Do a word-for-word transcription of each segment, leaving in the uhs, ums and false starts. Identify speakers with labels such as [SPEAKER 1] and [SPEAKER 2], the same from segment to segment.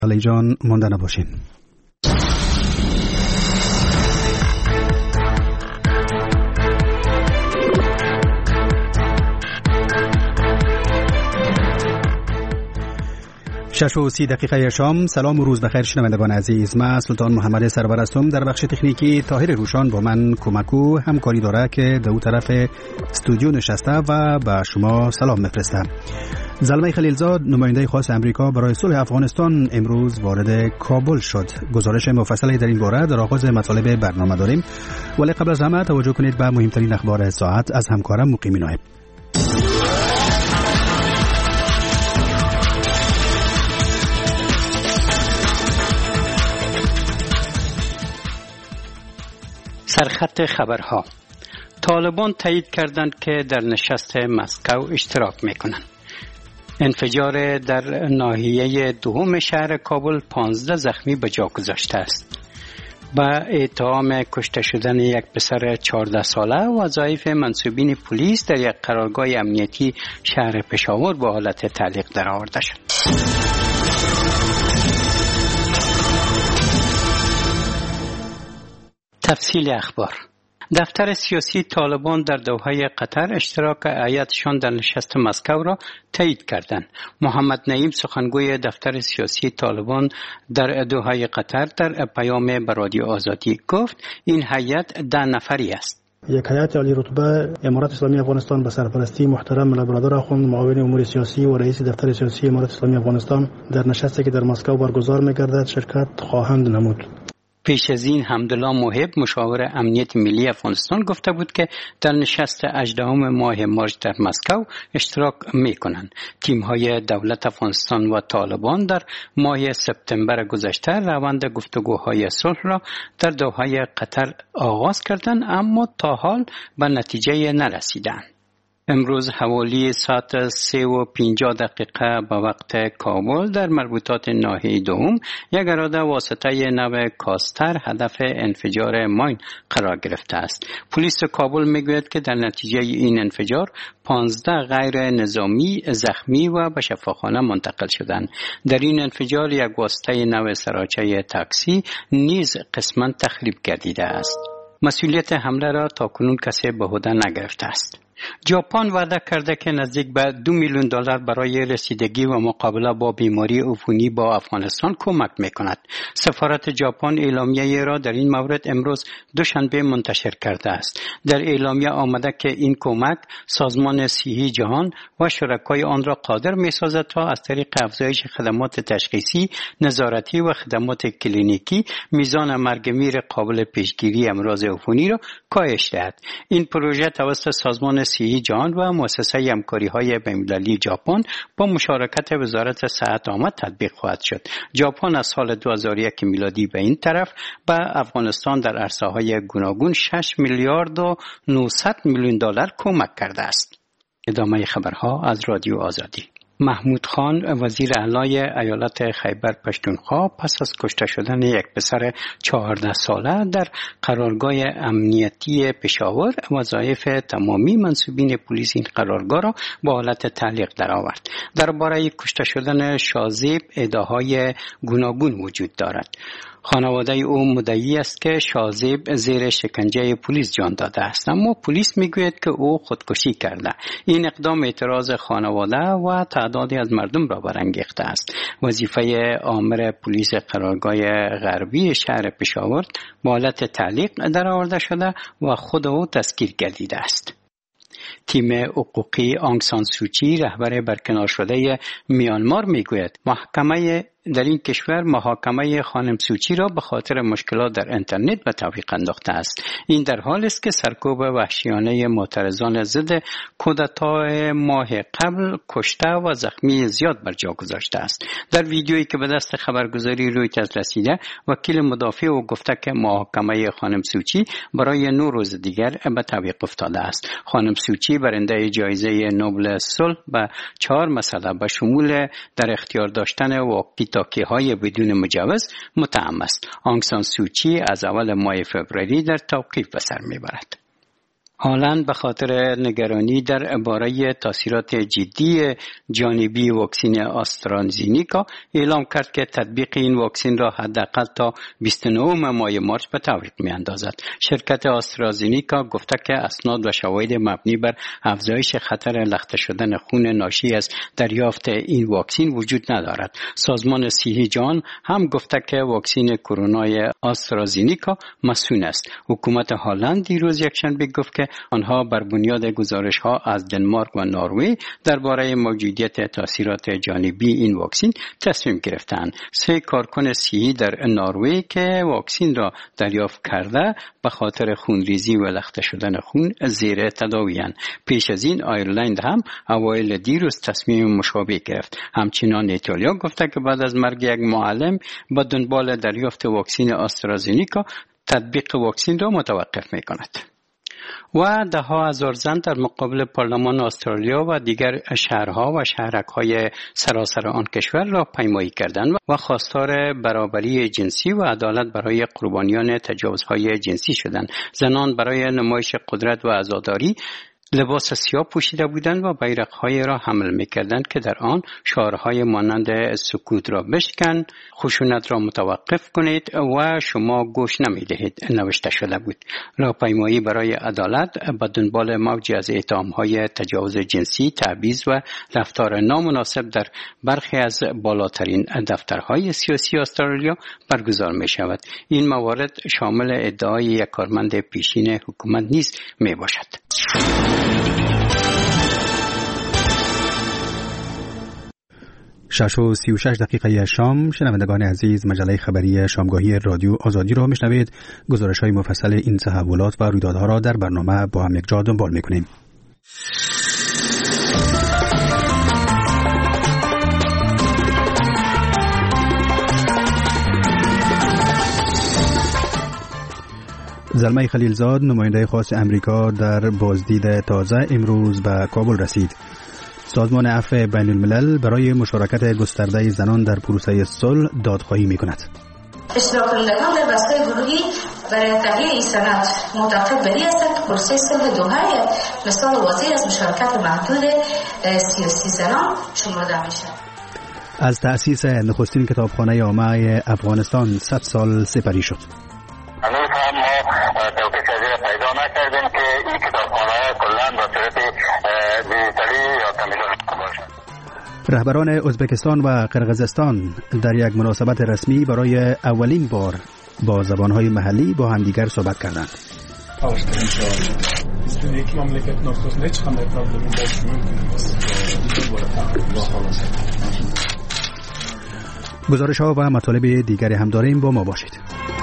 [SPEAKER 1] علی جان مانده نباشین. شش و سی دقیقه شام. سلام و روز بخیر شنوندگان عزیز. من سلطان محمد سرور هستم. در بخش تکنیکی طاهر روشان با من کمکو همکاری داره که دو طرف استودیو نشسته و به شما سلام میفرسته. زلمه خلیلزاد نماینده خاص امریکا برای صلح افغانستان امروز وارد کابل شد. گزارش مفصلی در این باره در آغاز مطالب برنامه داریم، ولی قبل از همه توجه کنید به مهمترین اخبار ساعت از همکارم مقیم نایب.
[SPEAKER 2] سرخط خبرها. طالبان تایید کردند که در نشست مسکو اشتراک میکنند. انفجار در ناحیه دوم شهر کابل پانزده زخمی به جا گذاشته است. با اتهام کشته شدن یک پسر چهارده ساله، وظایف منصوبین پلیس در یک قرارگاه امنیتی شهر پشاور به حالت تعلیق درآورده شد. تفصیل اخبار. دفتر سیاسی طالبان در دوحه قطر اشتراک هیئتشان در نشست مسکو را تایید کردند. محمد نعیم سخنگوی دفتر سیاسی طالبان در دوحه قطر در پیام به رادیو آزادی گفت این هیئت ده نفری است.
[SPEAKER 3] یک هیئت عالی رتبه امارات اسلامی افغانستان به سرپرستی محترم ملا برادر آخوند معاون امور سیاسی و رئیس دفتر سیاسی امارات اسلامی افغانستان در نشستی که در مسکو برگزار می‌گردد شرکت خواهند نمود.
[SPEAKER 2] پیش از این حمدالله محب مشاور امنیت ملی افغانستان گفته بود که در نشست هجدهم ماه مارس در مسکو اشتراک می‌کنند. تیم‌های دولت افغانستان و طالبان در ماه سپتامبر گذشته روند گفتگوهای صلح را در دوحه قطر آغاز کردند، اما تا حال به نتیجه نرسیدند. امروز حوالی ساعت سه و پنجاه دقیقه به وقت کابل در مربوطات ناحیه دوم یک اراده واسطه نو کاستر هدف انفجار ماین قرار گرفته است. پلیس کابل میگوید که در نتیجه این انفجار پانزده غیر نظامی زخمی و به شفاخانه منتقل شدند. در این انفجار یک واسطه نو سراچه تاکسی نیز قسما تخریب گردیده است. مسئولیت حمله را تاکنون کسی به عهده نگرفته است. ژاپن وعده کرده که نزدیک به دو میلیون دلار برای رسیدگی و مقابله با بیماری عفونی با افغانستان کمک میکند. سفارت ژاپن اعلامیه را در این مورد امروز دوشنبه منتشر کرده است. در اعلامیه آمده که این کمک سازمان صحی جهان و شرکای آن را قادر میسازد تا از طریق افزایش خدمات تشخیصی، نظارتی و خدمات کلینیکی میزان مرگ میر قابل پیشگیری امراض عفونی را کاهش دهد. این پروژه توسط سازمان صحی جهان و مؤسسه همکاری‌های بین‌المللی ژاپن با مشارکت وزارت صحت عامه تطبیق خواهد شد. ژاپن از سال دو هزار و یک میلادی به این طرف به افغانستان در عرصه‌های گوناگون شش میلیارد و نهصد میلیون دلار کمک کرده است. ادامه خبرها از رادیو آزادی. محمود خان وزیر اعلی ایالت خیبر پشتونخوا پس از کشته شدن یک پسر چهارده ساله در قرارگاه امنیتی پشاور وظایف تمامی منصوبین پلیس این قرارگاه را به حالت تعلیق درآورد. درباره کشته شدن شازیب ادعاهای گوناگون وجود دارد. خانواده او مدعی است که شازیب زیر شکنجه پلیس جان داده است، اما پلیس میگوید که او خودکشی کرده. این اقدام اعتراض خانواده و تعدادی از مردم را برانگیخته است. وظیفه آمر پلیس قرارگاه غربی شهر پشاور به حالت تعلیق درآورده شده و خود او دستگیر گردیده است. تیم حقوقی آنگ سان سوچی رهبر برکنار شده میانمار میگوید محکمه در این کشور محاکمه خانم سوچی را به خاطر مشکلات در اینترنت به تعویق انداخته است. این در حالی است که سرکوب وحشیانه معترضان ضد کودتای ماه قبل کشته و زخمی زیاد بر جا گذاشته است. در ویدیویی که به دست خبرگزاری رویترز رسیده، وکیل مدافع او گفته که محاکمه خانم سوچی برای نه روز دیگر به تعویق افتاده است. خانم سوچی برنده جایزه نوبل صلح به چهار مسئله به شمول در اختیار داشتن واکی تاکی های بدون مجوز متهم است. آنگ سان سوچی از اول ماه فوریه در توقیف به سر میبرد. هالند به خاطر نگرانی درباره تاثیرات جدی جانبی واکسن آسترازینیکا اعلام کرد که تطبیق این واکسن را حداقل تا بیست و نهم ماه مارس به تعویق می‌اندازد. شرکت آسترازینیکا گفته که اسناد و شواهد مبنی بر افزایش خطر لخته شدن خون ناشی از دریافت این واکسن وجود ندارد. سازمان صحی جهان هم گفته که واکسن کرونا آسترازینیکا مسئول است. حکومت هالند دیروز یکشنبه گفت که آنها بر بنیاد گزارش‌ها از دنمارک و نروژ درباره موجودیت تاثیرات جانبی این واکسن تصمیم گرفتند. سه کارکن صحی در نروژ که واکسن را دریافت کرده به خاطر خونریزی و لخته شدن خون زیر تداوی‌اند. پیش از این آیرلند هم اوایل دیروز تصمیم مشابه گرفت. همچنین ایتالیا گفته که بعد از مرگ یک معلم با دنبال دریافت واکسن آسترازینیکا تطبیق واکسن را متوقف می‌کند. و ده ها هزار زن در مقابل پارلمان استرالیا و دیگر شهرها و شهرک‌های سراسر آن کشور را پیمایی کردند و خواستار برابری جنسی و عدالت برای قربانیان تجاوزهای جنسی شدند. زنان برای نمایش قدرت و عزاداری لباس سیاه پوشیده بودند و بیرق‌های را حمل می‌کردند که در آن شعارهای مانند سکوت را بشکن، خشونت را متوقف کنید و شما گوش نمی‌دهید نوشته شده بود. راهپیمایی برای عدالت به دنبال موجی از اتهام‌های تجاوز جنسی، تبعیض و رفتار نامناسب در برخی از بالاترین دفترهای سیاسی استرالیا برگزار می‌شود. این موارد شامل ادعای یک کارمند پیشین حکومت نیز می‌باشد.
[SPEAKER 1] شش و سی و شش دقیقه شام. شنوندگان عزیز، مجله خبری شامگاهی رادیو آزادی را میشنوید. گزارش های مفصل این تحولات و رویدادها را در برنامه با هم یک جا دنبال میکنیم. زلمه خلیلزاد، نماینده خاص امریکا در بازدید تازه امروز به کابل رسید. سازمان عفو بین الملل برای مشارکت گسترده زنان در پروسه صلح دادخواهی می کند.
[SPEAKER 4] اشتراک کنندگان در بسته گروهی برای تهیه این سند معتقد بری هستند که پروسه صلح دوحه مثال واضح از مشارکت محدود سیاسی زنان شمرده می شود.
[SPEAKER 1] از تأسیس نخستین کتابخانه عامه افغانستان صد سال سپری شد.
[SPEAKER 5] هنوز هم ما توقیق از این پیدا نکردیم که این کتابخانه کلن با صورت دیجیتالی یا کاملا باشد.
[SPEAKER 1] رهبران ازبکستان و قرقیزستان در یک مناسبت رسمی برای اولین بار با زبانهای محلی با همدیگر صحبت کردند.
[SPEAKER 6] یک مملکت ناخوش نیچ خمه پرابلمی باش ممکن است.
[SPEAKER 1] گزارش ها و مطالب دیگری هم داریم، با ما باشید.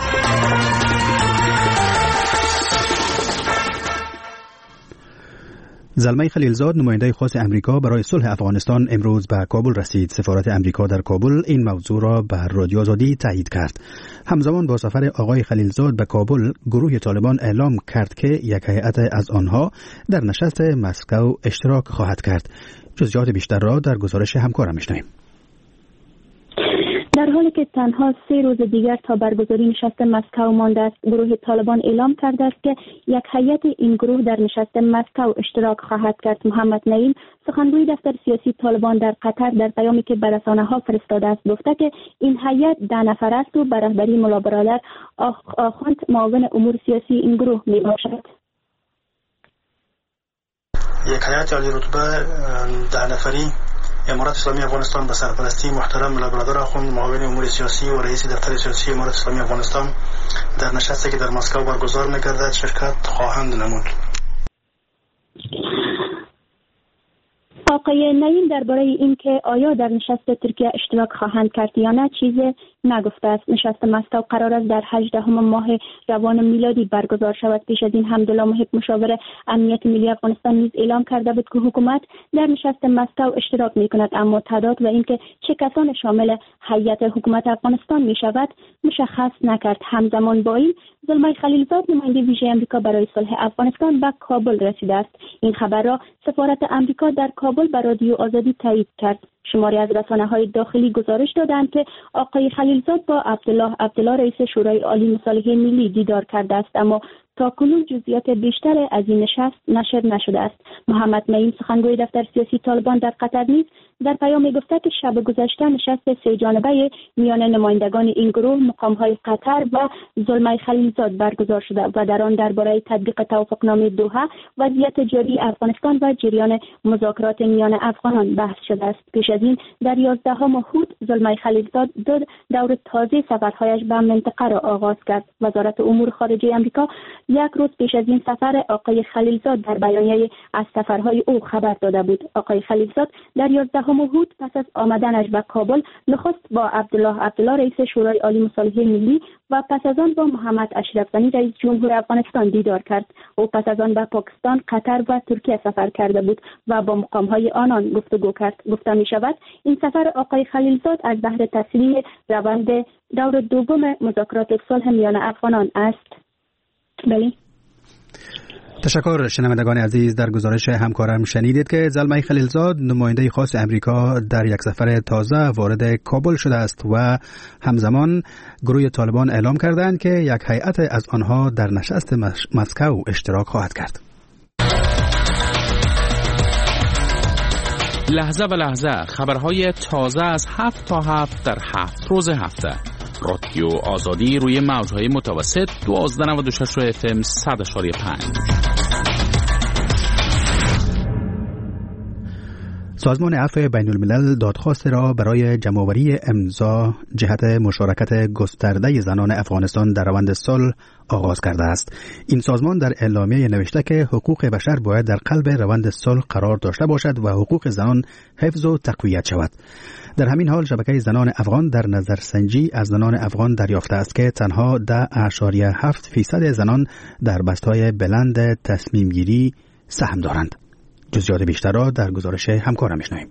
[SPEAKER 1] زلمه خلیلزاد، نماینده خاص امریکا برای صلح افغانستان، امروز به کابل رسید. سفارت امریکا در کابل این موضوع را به رادیو آزادی تایید کرد. همزمان با سفر آقای خلیلزاد به کابل، گروه طالبان اعلام کرد که یک هیئت از آنها در نشست مسکو اشتراک خواهد کرد. جزئیات بیشتر را در گزارش همکارم میشنویم.
[SPEAKER 7] در حالی که تنها سه روز دیگر تا برگزاری نشست مسکو مانده است، گروه طالبان اعلام کرده است که یک هیئت این گروه در نشست مسکو اشتراک خواهد کرد. محمد نعیم، سخنگوی دفتر سیاسی طالبان در قطر، در پیامی که به رسانه‌ها فرستاده است گفته که این هیئت ده نفر است و به رهبری ملا برادر آخوند معاون امور سیاسی این گروه میباشد.
[SPEAKER 3] یک هیئت عالی رتبه ده نفری امارات اسلامی افغانستان به سرپرستی محترم ملا برادر آخوند معاون امور سیاسی و رئیس دفتر سیاسی امارات اسلامی افغانستان در نشستی که در مسکو برگزار می‌گردد شرکت خواهند نمود.
[SPEAKER 7] آقای نعیم درباره این که آیا در نشست ترکیه اشتراک خواهند کرد یا نه چیزی نگفته است. نشست مسکو قرار است در هجدهم ماه جوان میلادی برگزار شود. پیش از این حمدالله محب، مشاور امنیت ملی افغانستان، نیز اعلام کرده بود که حکومت در نشست مسکو اشتراک می‌کند، اما تعداد و اینکه چه کسان شامل هیئت حکومت افغانستان می‌شود مشخص نکرد. همزمان با این، زلمه خلیلزاد، نماینده ویژه آمریکا برای صلح افغانستان، به کابل رسیده است. این خبر را سفارت آمریکا در کابل به رادیو آزادی تایید کرد. شماری از رسانه‌های داخلی گزارش دادند که آقای خلیلزاد با عبدالله عبدالله رئیس شورای عالی مصالحه ملی دیدار کرده است، اما تاکنون جزئیات بیشتر از این نشست نشر نشده است. محمد معین سخنگوی دفتر سیاسی طالبان در قطر نیز در پیامی گفته که شب گذشته نشست سه جانبه میان نمایندگان این گروه، مقام‌های قطر و زلمه خلیلزاد برگزار شده و در آن درباره تطبیق توافقنامه دوحه، وضعیت جاری افغانستان و جریان مذاکرات میان افغانان بحث شده است. پیش از این در یازدهم هود زلمه خلیلزاد دو دور تازه سفرهایش به منطقه را آغاز کرد. وزارت امور خارجه آمریکا یک روز پیش از این سفر آقای خلیلزاد در بیانیه از سفرهای او خبر داده بود. آقای خلیلزاد در یازدهم هود پس از آمدنش به کابل نخست با عبدالله عبدالله رئیس شورای عالی مصالحه ملی و پس از آن با محمد اشرف غنی رئیس جمهور افغانستان دیدار کرد. او پس از آن به پاکستان، قطر و ترکیه سفر کرده بود و با مقام‌های آنان گفتگو کرد. گفته می شود این سفر آقای خلیلزاد از بهر تسریع روند دور دوم مذاکرات صلح میان افغانان است. بله.
[SPEAKER 1] تشکر. شنوندگان عزیز، در گزارش همکارم شنیدید که زلمه خلیلزاد نماینده خاص امریکا در یک سفر تازه وارد کابل شده است و همزمان گروه طالبان اعلام کردند که یک هیئت از آنها در نشست مسکو اشتراک خواهد کرد.
[SPEAKER 8] لحظه و لحظه خبرهای تازه از هفت تا هفت در هفت روز هفته. رادیو آزادی روی موجهای متوسط دوازده نود و شش اف ام صد اشاری پنج.
[SPEAKER 1] سازمان عفو بین الملل دادخواست را برای جمع‌آوری امضا جهت مشارکت گسترده زنان افغانستان در روند صلح آغاز کرده است. این سازمان در اعلامیه نوشته که حقوق بشر باید در قلب روند صلح قرار داشته باشد و حقوق زنان حفظ و تقویت شود. در همین حال شبکه زنان افغان در نظرسنجی از زنان افغان دریافته است که تنها ده اشاریه هفت فیصد زنان در بستهای بلند تصمیم گیری سهم دارند. جزئیات بیشتر را در گزارش همکارم میشنویم.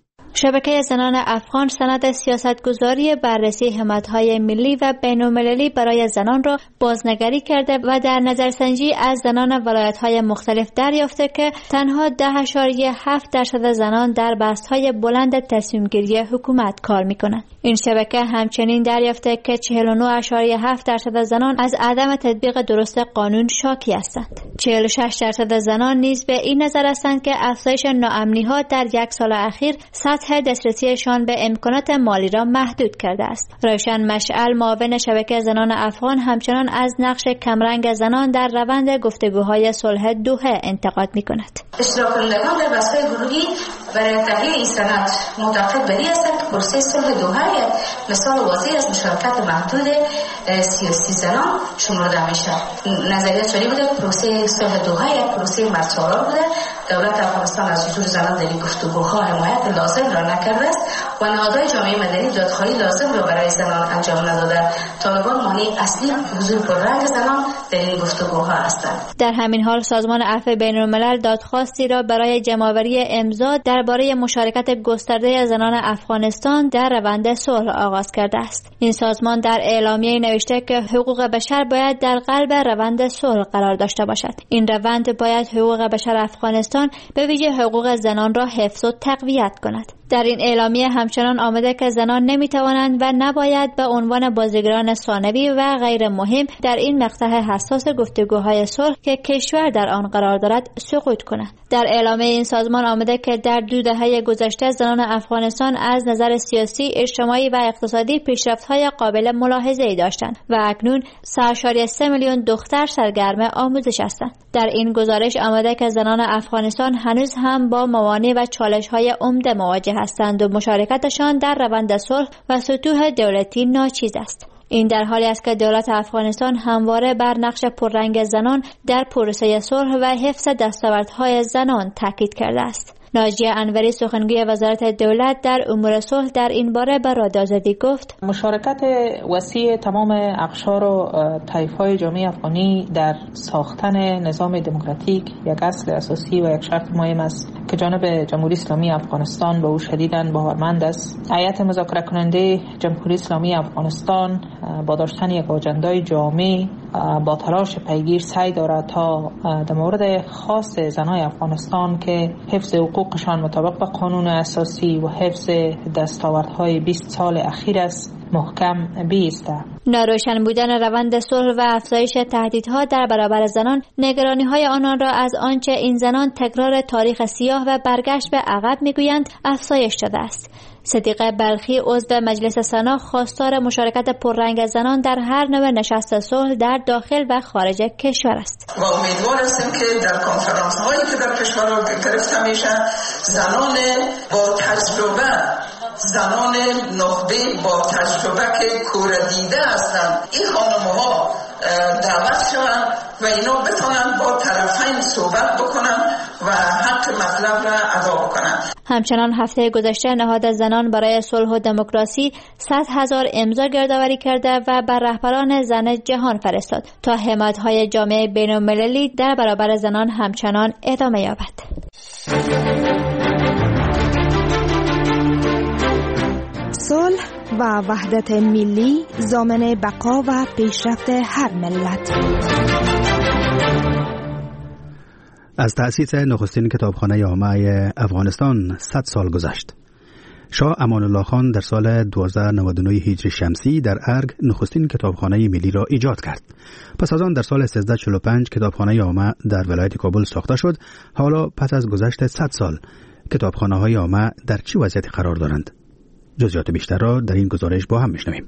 [SPEAKER 9] شبکه زنان افغان سند سیاستگذاری بررسی همت‌های ملی و بین‌المللی برای زنان را بازنگری کرده و در نظرسنجی از زنان ولایت‌های مختلف دریافته که تنها ده اشاریه هفت درصد زنان در بست‌های بلند تصمیم‌گیری حکومت کار می‌کنند. این شبکه همچنین دریافته که چهل و نه اشاریه هفت درصد زنان از عدم تطبیق درست قانون شاکی هستند. چهل و شش درصد زنان نیز به این نظر هستند که افزایش ناامنی‌ها در یک سال اخیر سطح دسترسیشان به امکانات مالی را محدود کرده است. روشن مشعل معاون شبکه زنان افغان همچنان از نقش کمرنگ زنان در روند گفتگوهای صلح دوحه انتقاد می‌کند.
[SPEAKER 4] اشتراک کنندگان در بحث‌های گروهی برای تحلیل این سند معتقد بر این هستند که پروسه صلح دوحه یک مثال واضح از مشارکت محدود سیاسی زنان شمرده می‌شود. نظریه چنین بوده پروسه صلح دوحه یک پروسه مردسالار بوده. دولت افغانستان از حضور زنان در این گفتگوها حمایت لازم را نکرده است و نهادهای جامعه مدنی دادخواهی لازم را برای زنان انجام نداده. طالبان مانع اصلی حضور پررنگ زنان در این گفتگوها هستند.
[SPEAKER 9] در همین حال سازمان عفو بین‌الملل دادخواستی را برای جمع‌آوری امضا درباره مشارکت گسترده زنان افغانستان در روند صلح آغاز کرده است. این سازمان در اعلامیه نوشته که حقوق بشر باید در قلب روند صلح قرار داشته باشد. این روند باید حقوق بشر افغانستان به ویژه حقوق زنان را حفظ و تقویت کند. در این اعلامیه همچنان آمده که زنان نمیتوانند و نباید به عنوان بازیگران ثانوی و غیر مهم در این مقطع حساس گفتگوهای صلح که کشور در آن قرار دارد سقوط کنند. در اعلامیه این سازمان آمده که در دو دهه گذشته زنان افغانستان از نظر سیاسی، اجتماعی و اقتصادی پیشرفت‌های قابل ملاحظه‌ای داشتند و اکنون سه ممیز سه میلیون دختر سرگرم آموزش هستند. در این گزارش آمده که زنان افغانستان هنوز هم با موانع و چالش‌های عمده مواجه هستند و مشارکتشان در روند صلح و سطوح دولتی ناچیز است. این در حالی است که دولت افغانستان همواره بر نقش پررنگ زنان در پروسه صلح و حفظ دستاوردهای زنان تاکید کرده است. ناجیه انوری سخنگوی وزارت دولت در امور صلح در این باره به رادیو آزادی گفت:
[SPEAKER 10] مشارکت وسیع تمام اقشار و طایف‌های جامعه افغانی در ساختن نظام دموکراتیک یک اصل اساسی و یک شرط مهم است که جانب جمهوری اسلامی افغانستان به او شدیداً باورمند است. هیئت مذاکره کننده جمهوری اسلامی افغانستان با داشتن یک آجندای جامع با تلاش پیگیر سعی دارد تا در مورد خاص زنان افغانستان که حفظ حقوقشان مطابق با قانون اساسی و حفظ دستاوردهای بیست سال اخیر است محکم بیسته.
[SPEAKER 9] ناروشن بودن روند صلح و افزایش تهدیدها در برابر زنان نگرانی‌های آنان را از آنچه این زنان تکرار تاریخ سیاه و برگشت به عقب می‌گویند افزایش داده است. صدیقه بلخی عضو مجلس سنا خواستار مشارکت پررنگ زنان در هر نوع نشست صلح در داخل و خارج کشور است.
[SPEAKER 11] و امیدوار هستیم که در کنفرانس هایی که در کشورها گرفته میشه زنان با تجربه، زنان نخبه با تجربه که کوره دیده هستند، این خانم ها دعوت شوند و اینا بتونن با طرفین صحبت بکنن و حق مطلب را ادا بکنن.
[SPEAKER 9] همچنان هفته گذشته نهاد زنان برای صلح و دموکراسی صد هزار امضا گردآوری کرده و بر رهبران زن جهان فرستاد تا حمایت‌های جامعه بین‌المللی در برابر زنان همچنان ادامه یابد.
[SPEAKER 12] صلح و وحدت ملی ضامن بقا و پیشرفت هر ملت.
[SPEAKER 1] از تأسیس نخستین کتابخانه عامه افغانستان صد سال گذشت. شاه امان الله خان در سال هزار و دویست و نود و نه هجری شمسی در ارگ نخستین کتابخانه ملی را ایجاد کرد. پس از آن در سال سیزده چهل و پنج کتابخانه عامه در ولایت کابل ساخته شد. حالا پس از گذشت صد سال کتابخانه‌های عامه در چه وضعیتی قرار دارند؟ جزئیات بیشتر را در این گزارش با هم میشنویم.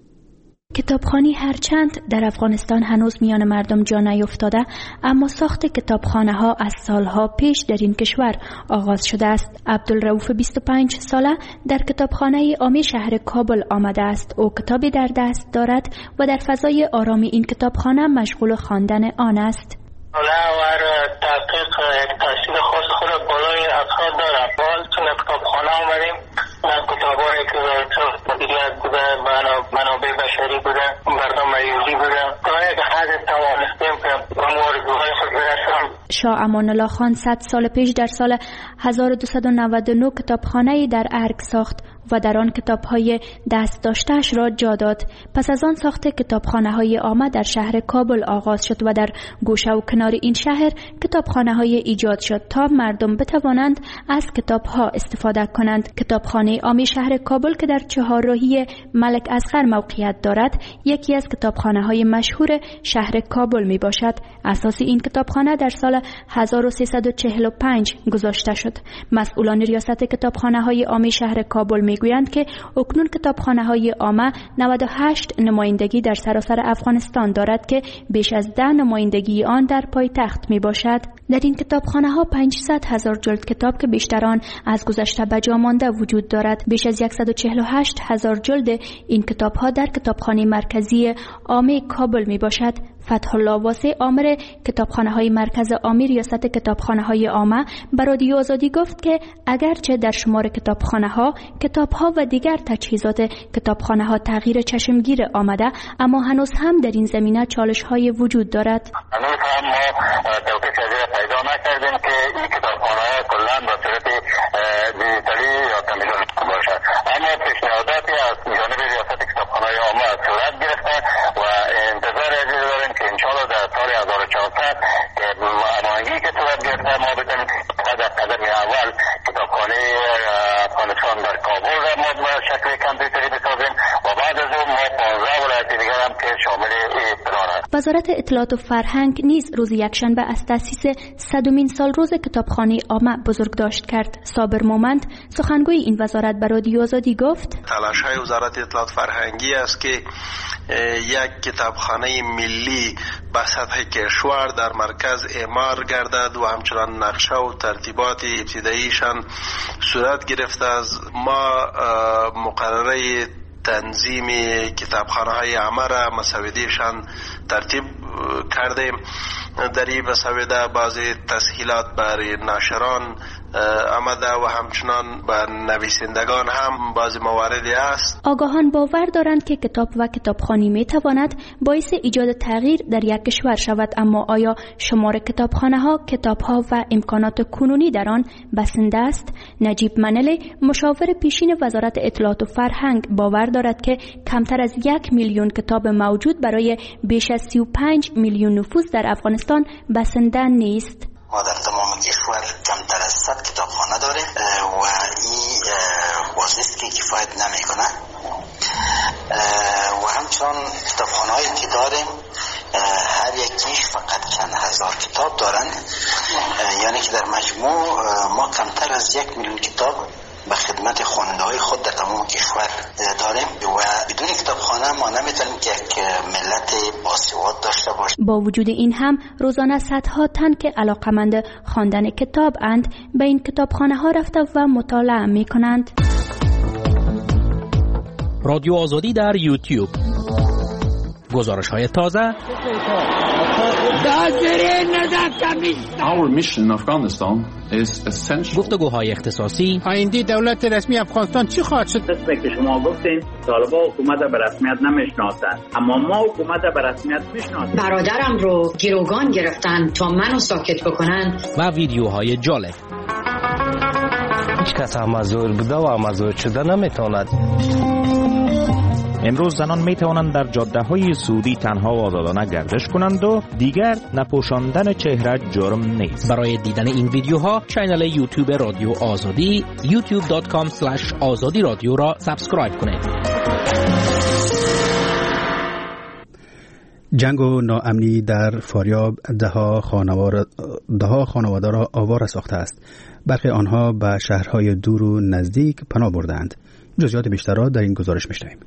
[SPEAKER 13] کتابخانه هرچند در افغانستان هنوز میان مردم جا نیفتاده، اما ساخت کتابخانه ها از سالها پیش در این کشور آغاز شده است. عبدالرؤوف بیست و پنج ساله در کتابخانه عامه شهر کابل آمده است. او کتابی در دست دارد و در فضای آرامی این کتابخانه مشغول خواندن آن است.
[SPEAKER 5] حالا ور تحقیق تحصیل خاص خود بالای افراد دارم. بال چون کتابخانه آمدیم من کتابایی که مدیریت بوده، منابع بشری بوده، برنامه ریزی بوده، برای که حد توانستیم که به موردهای خود برسم.
[SPEAKER 13] شاه امان الله خان صد سال پیش در سال هزار و دویست و نود و نه کتابخانه‌ای در ارگ ساخت و در آن کتاب‌های دست داشته‌اش را جا داد. پس از آن ساخت کتابخانه‌های عامه در شهر کابل آغاز شد و در گوشه و کنار این شهر کتابخانه‌های ایجاد شد تا مردم بتوانند از کتاب‌ها استفاده کنند. کتابخانه عامه شهر کابل که در چهارراهی ملک اصغر موقعیت دارد، یکی از کتابخانه‌های مشهور شهر کابل میباشد. اساس این کتابخانه در سال هزار و سیصد و چهل و پنج گذاشته شد. مسئولان ریاست کتابخانه‌های عامه شهر کابل می گویند که اکنون کتابخانه‌های عامه نود و هشت نمایندگی در سراسر افغانستان دارد که بیش از ده نمایندگی آن در پایتخت می باشد. در این کتابخانه‌ها پانصد هزار جلد کتاب که بیشتر آن از گذشته به جا مانده وجود دارد. بیش از صد و چهل و هشت هزار جلد این کتاب‌ها در کتابخانه مرکزی عامه کابل می باشد. فتح الله واسع آمر کتابخانه‌های مرکز عامه ریاست کتابخانه‌های عامه به رادیو آزادی گفت که اگرچه در شمار کتابخانه‌ها، کتاب‌ها و دیگر تجهیزات کتابخانه‌ها تغییر چشمگیر آمده، اما هنوز هم در این زمینه چالش‌های وجود دارد.
[SPEAKER 5] هنوز هم ما توقیف پیدا نکردیم که این کتابخانه‌ها کلاً به صورت دیجیتالی یا کامپیوتری باشد، اما پیشنهاداتی از جانب ریاست کتابخانه‌های عامه صورت گرفته و انتظار عزیز داریم که انشاءالله در سال هزار و چهارصد که هماهنگی که صورت گرفته ما بتونیم در قدم اول کتابخانه افغانستان در کابل را ما به شکل کامپیوتری بسازیم و بعد از اون ما پانزده ولایت دیگر هم که شامل این پلان است.
[SPEAKER 13] وزارت اطلاعات و فرهنگ نیز روز یکشنبه از تأسیس صدمین سال روز کتابخانه عامه بزرگداشت کرد. صابر مومند سخنگوی این وزارت به رادیو آزادی گفت:
[SPEAKER 14] تلاش‌های وزارت اطلاعات فرهنگی است که یک کتابخانه ملی به سطح کشور در مرکز اعمار گردد و همچنان نقشه و ترتیبات ابتداییشان صورت گرفته است. ما مقرره تنظیم کتابخانه‌های عامه را مسوده‌شان ترتیب کردیم. در این مسوده بعضی تسهیلات برای ناشران آمده و همچنان به نویسندگان هم بعضی مواردی است.
[SPEAKER 13] آگاهان باور دارند که کتاب و کتابخوانی می تواند باعث ایجاد تغییر در یک کشور شود، اما آیا شمار کتابخانه ها، کتاب ها و امکانات کنونی در آن بسنده است؟ نجیب منلی مشاور پیشین وزارت اطلاعات و فرهنگ باور دارد که کمتر از یک میلیون کتاب موجود برای بیش از سی و پنج میلیون نفوس در افغانستان بسنده نیست.
[SPEAKER 15] ما در تمام کشور کمتر از صد کتابخانه داره و این وضعیت که کفایت نمی کنه و هم همچنان کتابخانه‌هایی که داریم هر یکیش فقط چند هزار کتاب دارند، یعنی که در مجموع ما کمتر از یک میلیون کتاب به خدمت خواننده‌های خود در تمام کشور داریم و بدون کتابخانه ما نمیتونیم که یک ملت باسواد داشته باشیم.
[SPEAKER 13] با وجود این هم روزانه صدها تن که علاقمند خواندن کتاب اند به این کتابخانه ها رفته و مطالعه می کنند.
[SPEAKER 16] رادیو آزادی در یوتیوب، گزارش های تازه.
[SPEAKER 17] Our mission in Afghanistan is essential.
[SPEAKER 16] گفتگوهای اختصاصی.
[SPEAKER 18] آینده دولت رسمی افغانستان چی خواهد شد؟
[SPEAKER 19] قسمی که شما گفتین طالبان حکومت به رسمیت نمیشناسند، اما ما حکومت به رسمیت میشناسیم.
[SPEAKER 20] برادرم رو گروگان گرفتن تا منو ساکت بکنن.
[SPEAKER 16] و ویدیوهای جالب.
[SPEAKER 21] هیچ کس مزور بوده و مزور شده نمیتواند.
[SPEAKER 22] امروز زنان می توانند در جاده های سعودی تنها و آزادانه گردش کنند و دیگر نپوشاندن چهره جرم نیست.
[SPEAKER 16] برای دیدن این ویدیوها کانال یوتیوب رادیو آزادی یوتیوب دات کام اسلش آزادی رادیو را سابسکرایب کنید.
[SPEAKER 1] جنگ و ناامنی در فاریاب دهها خانواده دهها خانواده را آواره ساخته است. برخی آنها به شهرهای دور و نزدیک پناه بردند. جزئیات بیشتر را در این گزارش می‌شنویم.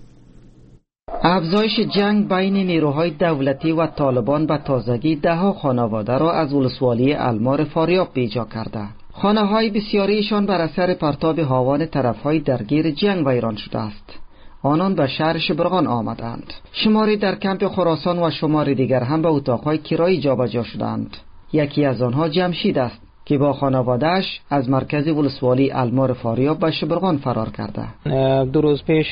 [SPEAKER 23] افزایش جنگ بین نیروهای دولتی و طالبان به تازگی دهها خانواده را از ولسوالی المار فاریاب بیجا کرده. خانه‌های بسیاریشان بر اثر پرتاب هاوان طرف‌های درگیر جنگ ویران شده است. آنان به شهر شبرغان آمدند. شماری در کمپ خراسان و شماری دیگر هم به اتاق‌های کرایی جابجا شدند. یکی از آنها جمشید است که با خانواده‌اش از مرکز ولسوالی المار فاریاب به شبرغان فرار کرده.
[SPEAKER 24] دو روز پیش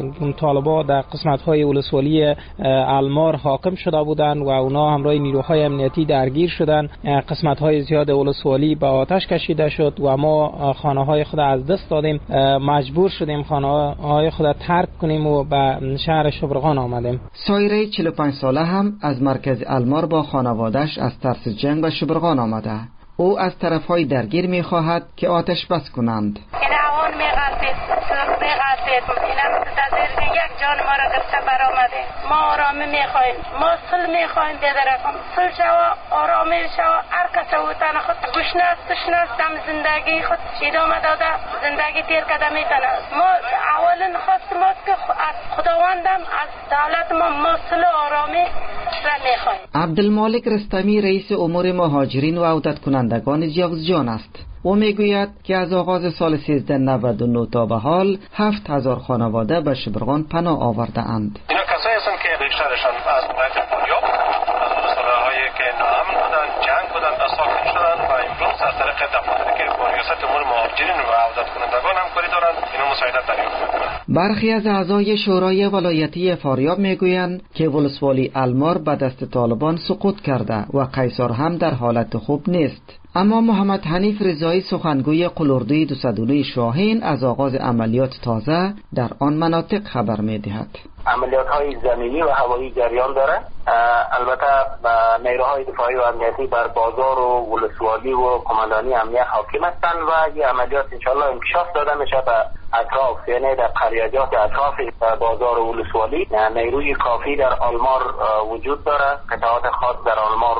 [SPEAKER 24] طالبان در قسمت‌های ولسوالی المار حاکم شده بودند و اونا همراه نیروهای امنیتی درگیر شدند. قسمت‌های زیاد ولسوالی به آتش کشیده شد و ما خانه‌های خود از دست دادیم. مجبور شدیم خانه‌های خود ترک کنیم و به شهر شبرغان آمدیم.
[SPEAKER 23] سایره چهل و پنج ساله هم از مرکز المار با خانواده‌اش از ترس جنگ به شبرغان آمده. او از طرفهای درگیر می‌خواهد که آتش بس کنند.
[SPEAKER 25] این اوان می‌غلطید، سر می‌غلطید، این هم منتظر یک جان ما را گرفته برآمده. ما آرامی می‌خواهیم، ما صلح می‌خواهیم بدرکم، صلح شوا، آرامی شوا، هر کس او تن خود گوشناس تشناس دم زندگی خود ادامه داده، زندگی تیر کده می‌تونه. ما اولین خواست ماست که از خداوندم از دولت ما ما صلح آرامی را می‌خواهیم.
[SPEAKER 23] عبدالمالک رستمی رئیس امور مهاجرین و عودت کنندگان جوزجان است. او میگوید که از آغاز سال سیزده نود و نه تا به حال هفت هزار خانواده به شبرغان پناه آورده اند.
[SPEAKER 14] اینا کسایی هستند که بیشترشان از ولایت فاریاب از ولسوالی‌هایی که ناامن بودند، جنگ بودند، ساکن شدند و امروز از طریق دفاتری که با ریاست امور مهاجرین و عودت کنندگان همکاری دارند اینا مساعدت دریافت می‌کنند.
[SPEAKER 23] برخی از اعضای شورای ولایتی فاریاب میگویند که ولسوالی المار به دست طالبان سقوط کرده و قیصر هم در حالت خوب نیست. اما محمد حنیف رضایی سخنگوی قلوردوی دویست و نه شاهین از آغاز عملیات تازه در آن مناطق خبر می‌دهد.
[SPEAKER 5] عملیات های زمینی و هوایی جریان داره. البته نیروهای دفاعی و امنیتی بر بازار و ولسوالی و کماندانی امنیت حاکم هستند و این عملیات انشالله انکشاف داده میشه به اطراف، یعنی در قریاجات اطراف بازار و ولسوالی. نیروی کافی در آلمار وجود داره، قطعات خاص در آلمار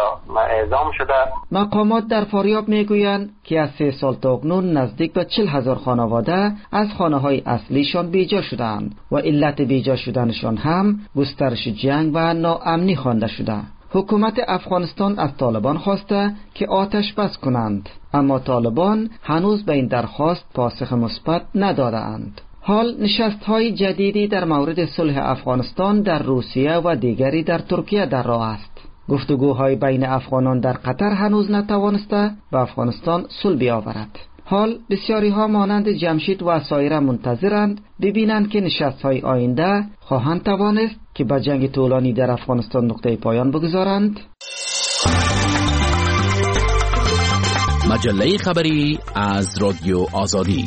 [SPEAKER 5] اعزام شده.
[SPEAKER 23] مقامات در فاریاب میگویند که از سه سال تا اکنون نزدیک به چل هزار خانواده از خانه های اصلیشان بیجا شدند و علت بیجا شدنشان هم گسترش جنگ و ناامنی خوانده شده. حکومت افغانستان از طالبان خواسته که آتش بس کنند، اما طالبان هنوز به این درخواست پاسخ مثبت نداده اند. حال نشست‌های جدیدی در مورد صلح افغانستان در روسیه و دیگری در ترکیه در راه است. گفتگوهای بین افغانان در قطر هنوز نتوانسته به افغانستان صلح بیاورد. حال بسیاری ها مانند جمشید و سایر منتظرند ببینند که نشست‌های آینده خواهند توانست که به جنگ طولانی در افغانستان نقطه پایان بگذارند.
[SPEAKER 8] مجله خبری از رادیو آزادی.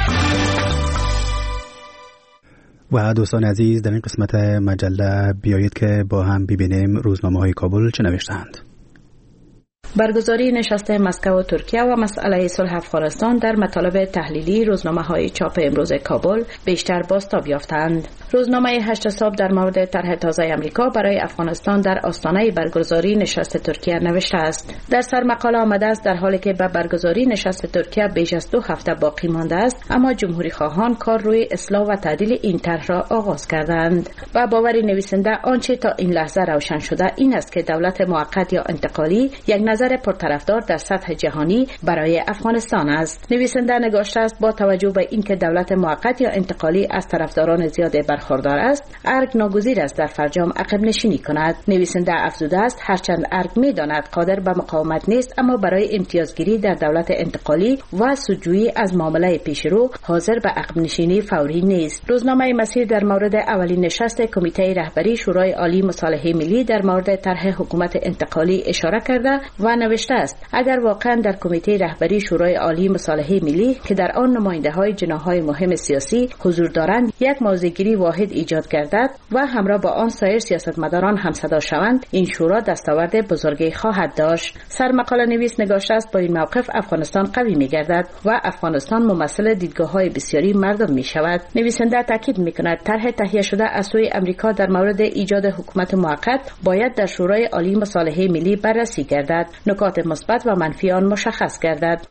[SPEAKER 1] و دوستان عزیز، در این قسمت مجله بیایید که با هم ببینیم روزنامه‌های کابل چه نوشته‌اند.
[SPEAKER 26] برگزاری نشست مسکو و ترکیه و مسئله صلح افغانستان در مطالب تحلیلی روزنامه‌های چاپ امروز کابل بیشتر بازتاب یافتند. روزنامه هشت صبح در مورد طرح تازه امریکا برای افغانستان در آستانه برگزاری نشست ترکیه نوشته است. در سر مقاله آمده است در حالی که به برگزاری نشست ترکیه بیش از دو هفته باقی مانده است، اما جمهوری خواهان کار روی اصلاح و تعدیل این طرح را آغاز کردند. و باور نویسنده آنچه تا این لحظه روشن شده این است که دولت موقت یا انتقالی یک نظر پرطرفدار در سطح جهانی برای افغانستان است. نویسنده نگاشته است با توجه به اینکه دولت موقت یا انتقالی از طرفداران زیاد برخوردار است، ارگ ناگزیر است در فرجام عقب نشینی کند. نویسنده افزوده است هرچند ارگ می‌داند قادر به مقاومت نیست، اما برای امتیازگیری در دولت انتقالی و سودجویی از معامله پیشرو حاضر به عقب نشینی فوری نیست. روزنامه مسیر در مورد اولین نشست کمیته رهبری شورای عالی مصالحه ملی در مورد طرح حکومت انتقالی اشاره کرده و نوشته است اگر واقعا در کمیته رهبری شورای عالی مصالحه ملی که در آن نماینده‌های جناح‌های مهم سیاسی حضور دارند یک موضع‌گیری واحد ایجاد گردد و همراه با آن سایر سیاستمداران همصدا شوند، این شورا دستاورد بزرگی خواهد داشت. سرمقاله نویس نگاشته است با این موقف افغانستان قوی می‌گردد و افغانستان ممثل دیدگاه‌های بسیاری مردم می‌شود. نویسنده تاکید می‌کند طرح تهیه شده از سوی امریکا در مورد ایجاد حکومت موقت باید در شورای عالی مصالحه ملی بررسی گردد، نکات مثبت و منفی آن مشخص گردد.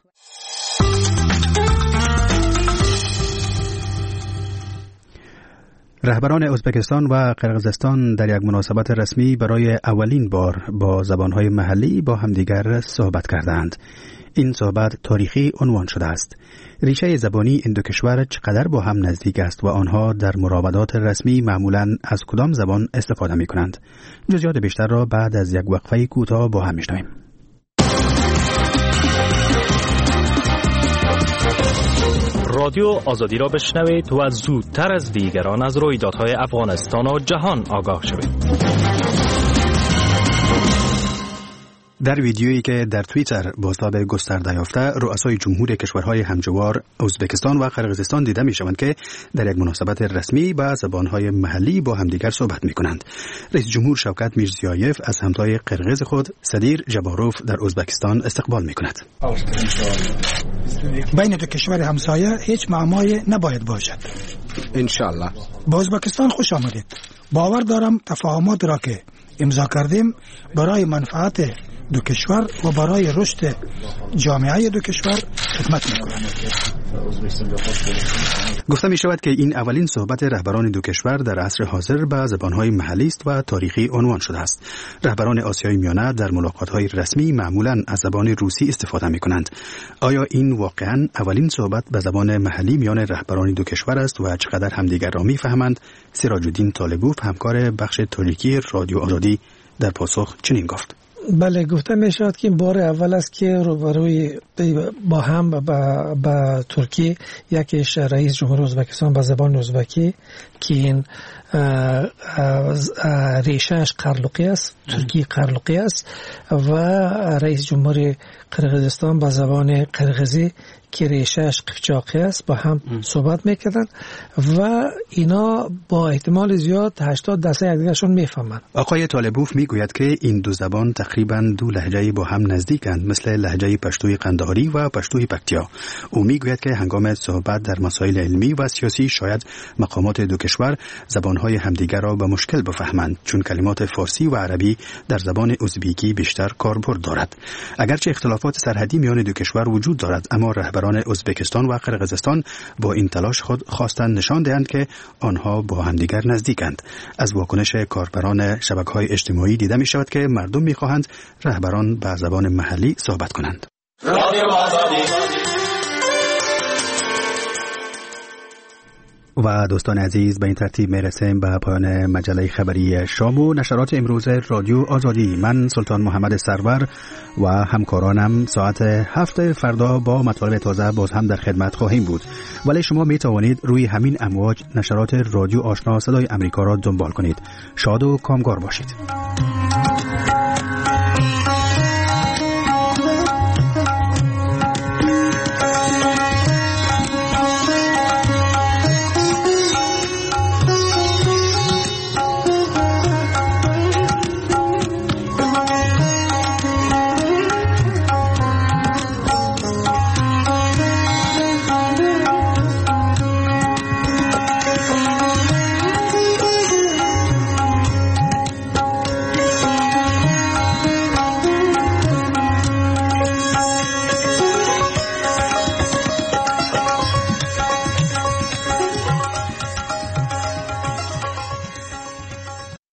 [SPEAKER 1] رهبران ازبکستان و قرقیزستان در یک مناسبت رسمی برای اولین بار با زبانهای محلی با همدیگر صحبت کردند. این صحبت تاریخی عنوان شده است. ریشه زبانی این دو کشور چقدر با هم نزدیک است و آنها در مراودات رسمی معمولاً از کدام زبان استفاده می کنند. جزئیات بیشتر را بعد از یک وقفه کوتاه با هم میشنویم.
[SPEAKER 22] رادیو آزادی را بشنوید و زودتر از دیگران از رویدادهای افغانستان و جهان آگاه شوید.
[SPEAKER 1] در ویدیویی که در توییتر بازتاب گسترده یافته، رؤسای جمهور کشورهای همجوار ازبکستان و قرقیزستان دیده می شوند که در یک مناسبت رسمی با زبانهای محلی با همدیگر صحبت می کنند. رئیس جمهور شوکت میرزیایف از همتای قرقیز خود سدیر جباروف در ازبکستان استقبال می کند.
[SPEAKER 2] بین دو کشور همسایه هیچ معمایی نباید باشد.
[SPEAKER 3] انشالله.
[SPEAKER 2] با ازبکستان خوش آمدید. باور دارم تفاهمات را که امضا کردیم برای منفعت دو کشور و برای رشد جامعه دو کشور خدمت می‌کند.
[SPEAKER 1] گفته می شود که این اولین صحبت رهبران دو کشور در عصر حاضر به زبانهای محلی است و تاریخی عنوان شده است. رهبران آسیای میانه در ملاقات‌های رسمی معمولاً از زبان روسی استفاده می‌کنند. آیا این واقعاً اولین صحبت به زبان محلی میان رهبران دو کشور است و چقدر همدیگر را می‌فهمند؟ سراج الدین طالبوف، همکار بخش تاریخی رادیو آزادی، در پاسخ چنین گفت:
[SPEAKER 4] بله، گفته می شود که این بار اول است که روبروی با هم با, با ترکیه یکیش رئیس جمهور ازبکستان به زبان ازبکی که این ریشهش قرلقی است، ترکی قرلقی است، و رئیس جمهور قرقیزستان به زبان قرقیزی که ریشهش قفچاقی است با هم صحبت میکردن و اینا با احتمال زیاد هشتاد درصد یکدیگرشون میفهمند.
[SPEAKER 1] آقای طالبوف میگوید که این دو زبان تقریبا دو لهجه با هم نزدیکند، مثل لهجه پشتوی قندهاری و پشتوی پکتیا. او میگوید که هنگام صحبت در مسائل علمی و سیاسی شاید مقامات دو کشور زبانهای همدیگر را به مشکل بفهمند، چون کلمات فارسی و عربی در زبان ازبکی بیشتر کاربرد دارد. اگرچه اختلافات سرحدی میان دو کشور وجود دارد، اما رهبران ازبکستان و قرقیزستان با این تلاش خود خواستند نشان دهند که آنها با همدیگر نزدیکند. از واکنش کاربران شبکه‌های اجتماعی دیده می شود که مردم می خواهند رهبران به زبان محلی صحبت کنند. و دوستان عزیز، به این ترتیب میرسیم به پایان مجله خبری شام و نشرات امروز رادیو آزادی. من سلطان محمد سرور و همکارانم ساعت هفت فردا با مطالب تازه باز هم در خدمت خواهیم بود، ولی شما می توانید روی همین امواج نشرات رادیو آشنا صدای امریکا را دنبال کنید. شاد و کامگار باشید.